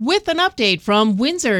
With an update from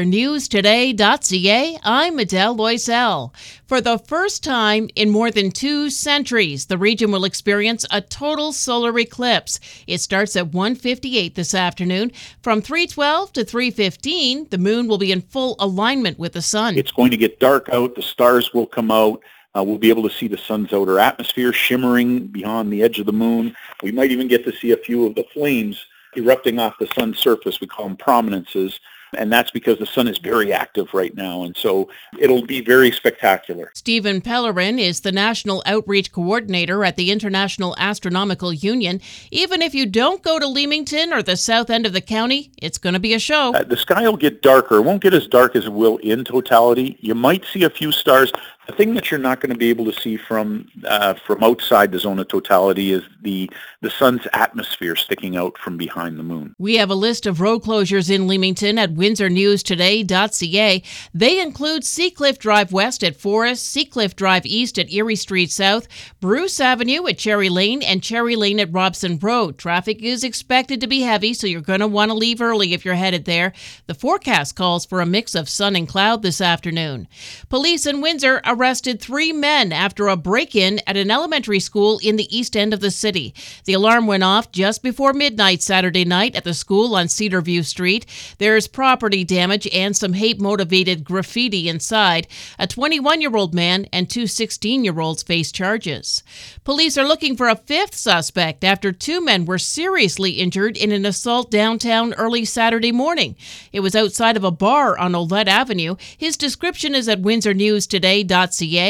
WindsorNewsToday.ca, I'm Adele Loisel. For the first time in more than 2 centuries, the region will experience a total solar eclipse. It starts at 1:58 this afternoon. From 3:12 to 3:15, the moon will be in full alignment with the sun. It's going to get dark out. The stars will come out. We'll be able to see the sun's outer atmosphere shimmering beyond the edge of the moon. We might even get to see a few of the flames erupting off the sun's surface. We call them prominences, and that's because the sun is very active right now, and so it'll be very spectacular. Stephen Pellerin is the National Outreach Coordinator at the International Astronomical Union. Even if you don't go to Leamington or the south end of the county, it's going to be a show. The sky will get darker. It won't get as dark as it will in totality. You might see a few stars. The thing that you're not going to be able to see from outside the zone of totality is the sun's atmosphere sticking out from behind the moon. We have a list of road closures in Leamington at WindsorNewsToday.ca. They include Seacliff Drive West at Forest, Seacliff Drive East at Erie Street South, Bruce Avenue at Cherry Lane, and Cherry Lane at Robson Road. Traffic is expected to be heavy, so you're going to want to leave early if you're headed there. The forecast calls for a mix of sun and cloud this afternoon. Police in Windsor arrested 3 men after a break-in at an elementary school in the east end of the city. The alarm went off just before midnight Saturday night at the school on Cedarview Street. There's property damage and some hate-motivated graffiti inside. A 21-year-old man and 2 16-year-olds face charges. Police are looking for a 5th suspect after 2 men were seriously injured in an assault downtown early Saturday morning. It was outside of a bar on Olette Avenue. His description is at WindsorNewsToday.ca.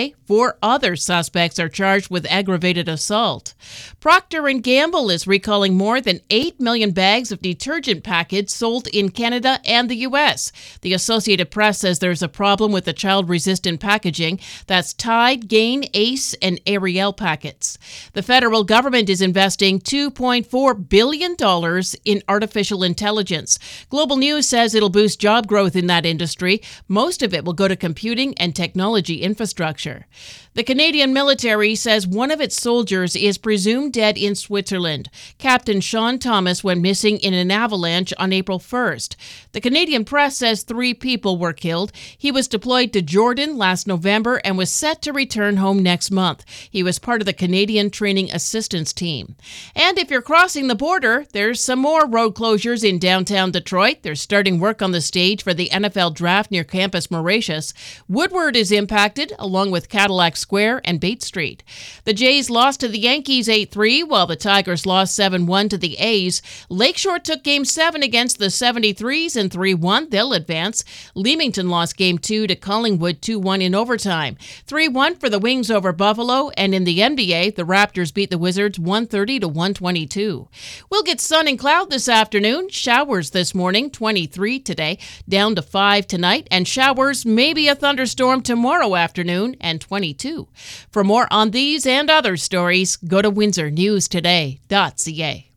4 other suspects are charged with aggravated assault. Procter & Gamble is recalling more than 8 million bags of detergent packets sold in Canada and the U.S. The Associated Press says there's a problem with the child-resistant packaging. That's Tide, Gain, Ace, and Ariel packets. The federal government is investing $2.4 billion in artificial intelligence. Global News says it'll boost job growth in that industry. Most of it will go to computing and technology infrastructure. The Canadian military says one of its soldiers is presumed dead in Switzerland. Captain Sean Thomas went missing in an avalanche on April 1st. The Canadian press says 3 people were killed. He was deployed to Jordan last November and was set to return home next month. He was part of the Canadian Training Assistance Team. And if you're crossing the border, there's some more road closures in downtown Detroit. They're starting work on the stage for the NFL draft near Campus Mauritius. Woodward is impacted, along with Cadillac Square and Bates Street. The Jays lost to the Yankees 8-3, while the Tigers lost 7-1 to the A's. Lakeshore took Game 7 against the 73s and 3-1. They'll advance. Leamington lost Game 2 to Collingwood 2-1 in overtime. 3-1 for the Wings over Buffalo, and in the NBA, the Raptors beat the Wizards 130 to 122. We'll get sun and cloud this afternoon. Showers this morning, 23 today, down to 5 tonight, and showers, maybe a thunderstorm tomorrow afternoon, and 22. For more on these and other stories, go to WindsorNewsToday.ca.